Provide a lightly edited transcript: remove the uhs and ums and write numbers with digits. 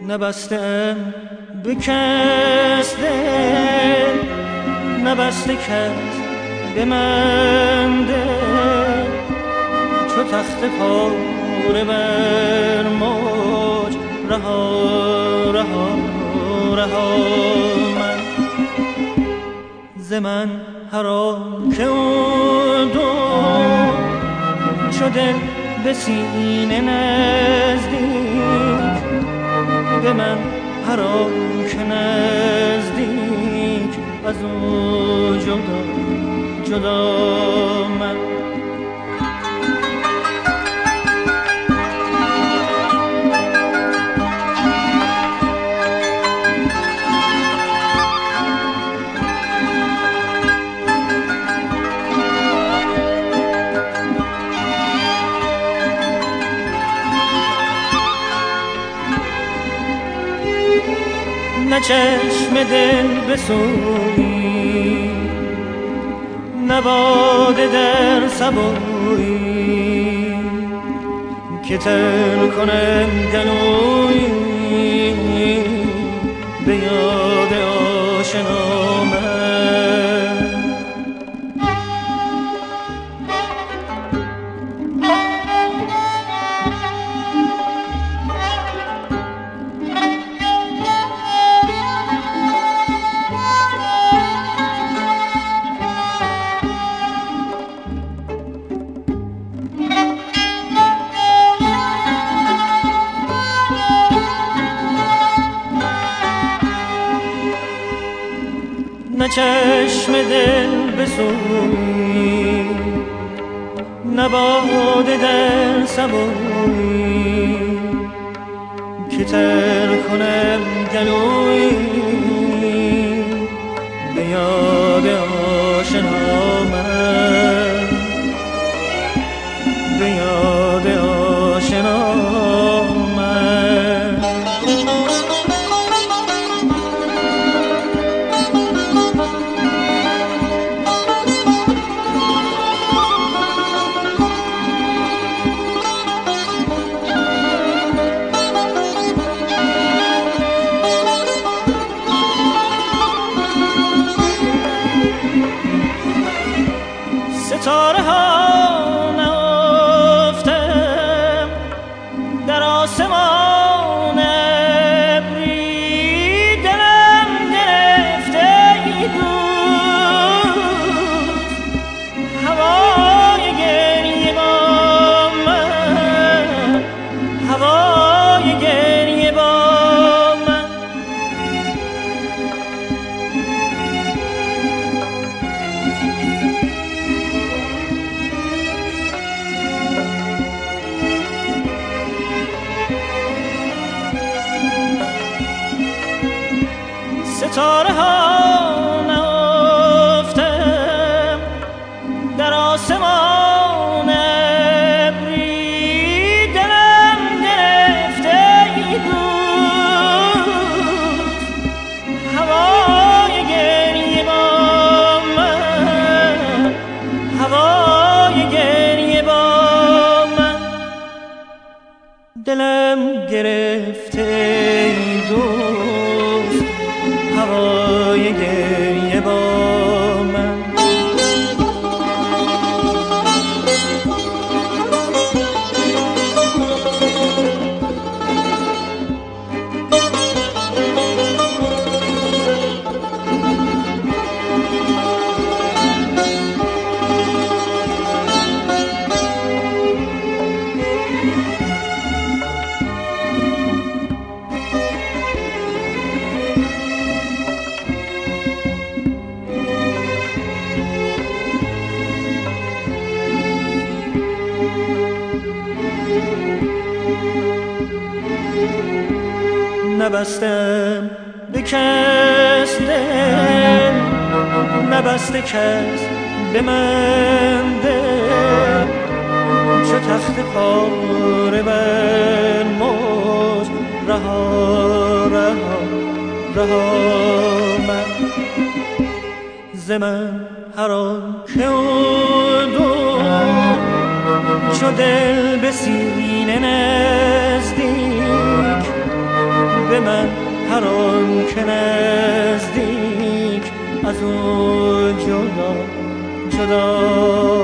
نبستم به کس دل، نبسته کس به من دل، چو تخت پاره بر موج رها رها رها من ز من هر آن که او دو چو دل به سینه نزدیک، به من هر آن که نزدیک از او جدا جدا من نه چشم دل بسویی، نه باده در سبویی که تر کنم گلویی به یاد آشنا من. نه چشم دل بسویی، نه باده در سبویی که تر کنم گلویی به یاد آشنا من، به یاد آشنا من. ستاره ها نهفتم در آسمان ابری، دلم گرفته ای دوست هوای گریه با من، هوای گریه با من. ستاره ها نهفتم در آسمان ابری، دلم گرفته ای دوست هوای گریه با من، هوای گریه با من. دلم گرفته ای دوست هوای گریه با من. نبستم به کس دل، نبسته کس به من دل، چو تخت پاره بر موج رها رها رها من ز من هر آن که او دو چو دل به سینه نزدیک، به من هر آن که نزدیک از او جدا جدا